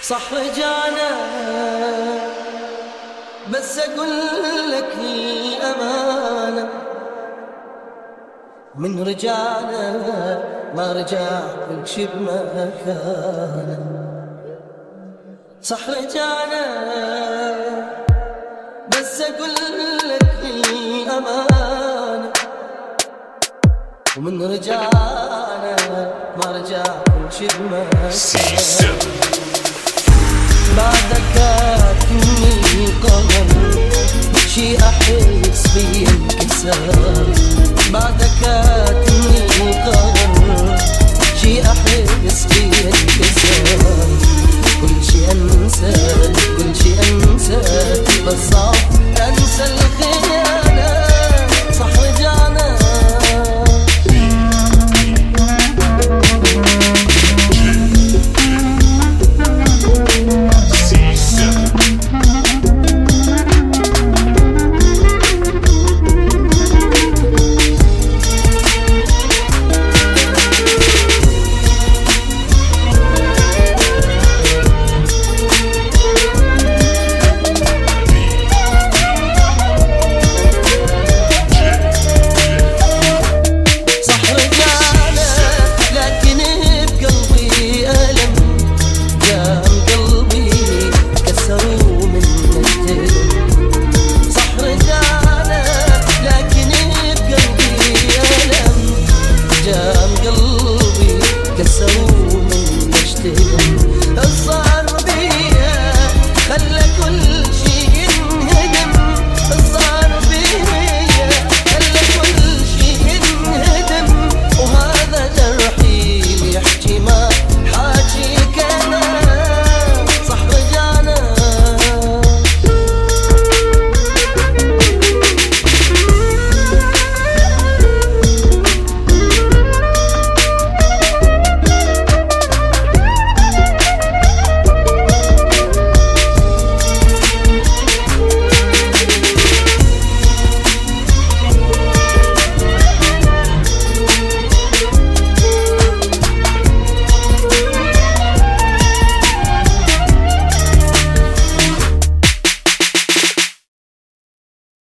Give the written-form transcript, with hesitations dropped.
صح رجعنا، بس أقول لك هي أمانة، من رجعنا ما رجع كل شي بمكانه. صح رجعنا، بس أقول لك هي أمانة، ومن رجعنا ما رجع كل شي بمكانه. بعدك كأني قمر شي أحس بيه انكسار، بعدك كأني قمر